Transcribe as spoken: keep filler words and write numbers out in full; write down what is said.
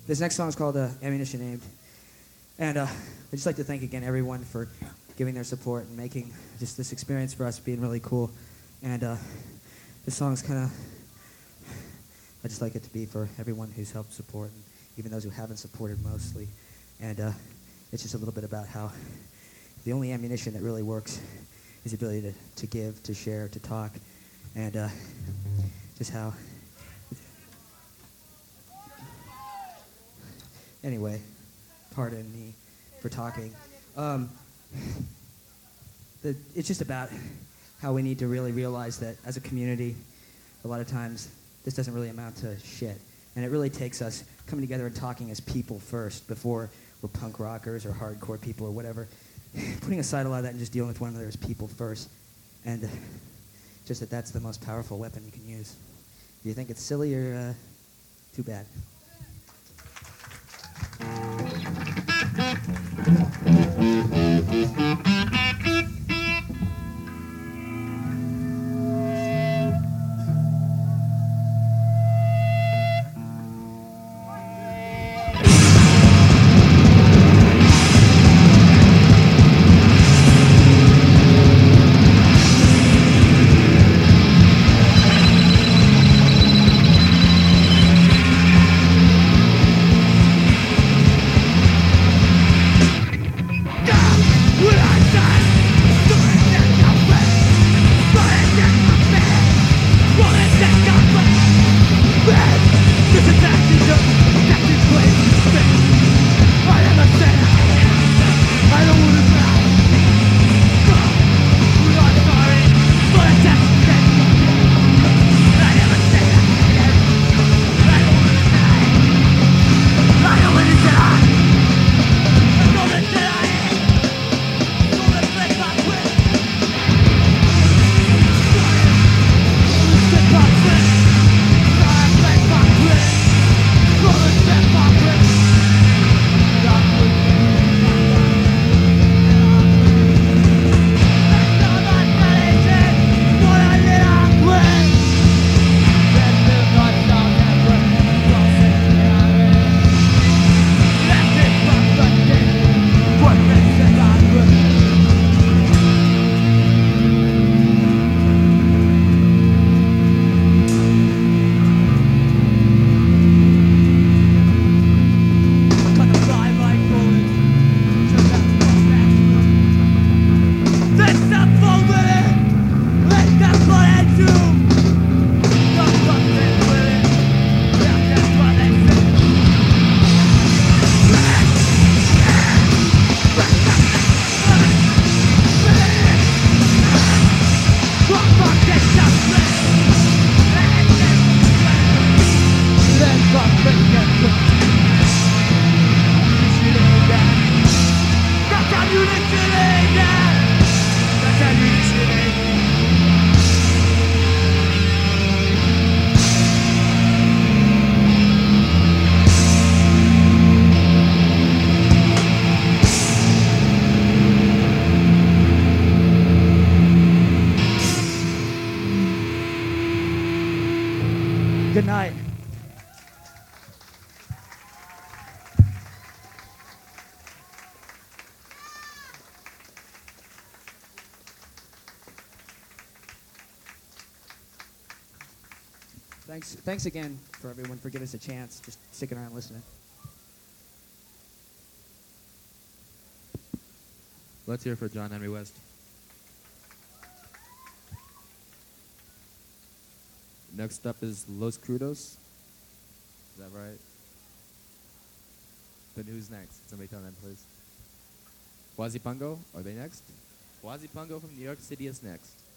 This next song is called uh, Ammunition Aimed. And uh, I'd just like to thank again everyone for giving their support and making just this experience for us being really cool. And uh, this song's kind of, I just like it to be for everyone who's helped support, and even those who haven't supported mostly. And uh, it's just a little bit about how the only ammunition that really works is the ability to, to give, to share, to talk, and uh, just how... Anyway, pardon me for talking. Um, the, it's just about how we need to really realize that as a community, a lot of times this doesn't really amount to shit. And it really takes us coming together and talking as people first before we're punk rockers or hardcore people or whatever. Putting aside a lot of that and just dealing with one another as people first. And uh, just that that's the most powerful weapon you can use. Do you think it's silly or uh, too bad? Good night. Thanks, thanks again for everyone for giving us a chance, just sticking around listening. Let's hear for John Henry West. Next up is Los Crudos. Is that right? Then who's next? Somebody tell them, please. Huazipungo, are they next? Huazipungo from New York City is next.